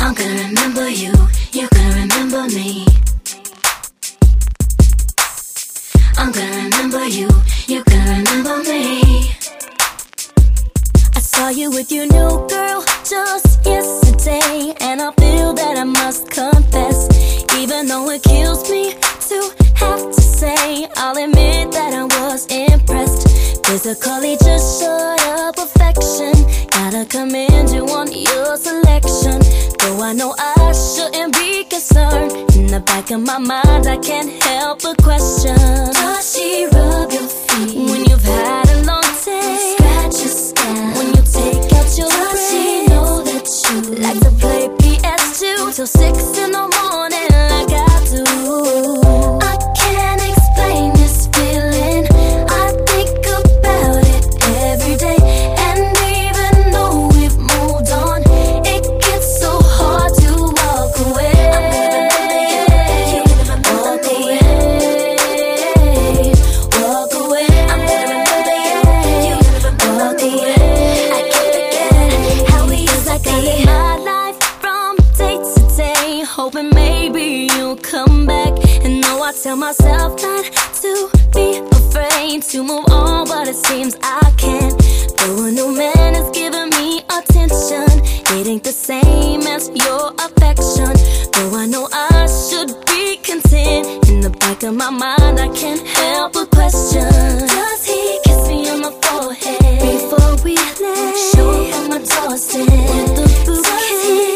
I'm gonna remember you, you're gonna remember me. I'm gonna remember you, you're gonna remember me. I saw you with your new girl just yesterday, and I feel that I must confess, even though it kills me to have to say, I'll admit that I was impressed. Physically just short of perfection, gotta commend you on your selection. Though I know I shouldn't be concerned, in the back of my mind I can't help but question. Does she rub your feet when you've had a long day? Scratch your scalp when you take out your brain? Does she know that you like to play PS2 till 6 in the morning like I do? I can't explain this feeling, I think about it every day. And even though we've moved on, it gets so hard to walk away. Walk away, walk away. I'm gonna remember you, walk away. I can't forget how we used to be. My life from day to day, hoping maybe you'll come back. And though I tell myself not to be afraid to move on, but it seems I can't. Though a new man is giving me attention, it ain't the same as your affection. Though I know I should be content, in the back of my mind I can't help but question. Does he kiss me on the forehead before we lay? Show up on my doorstep with the bouquet?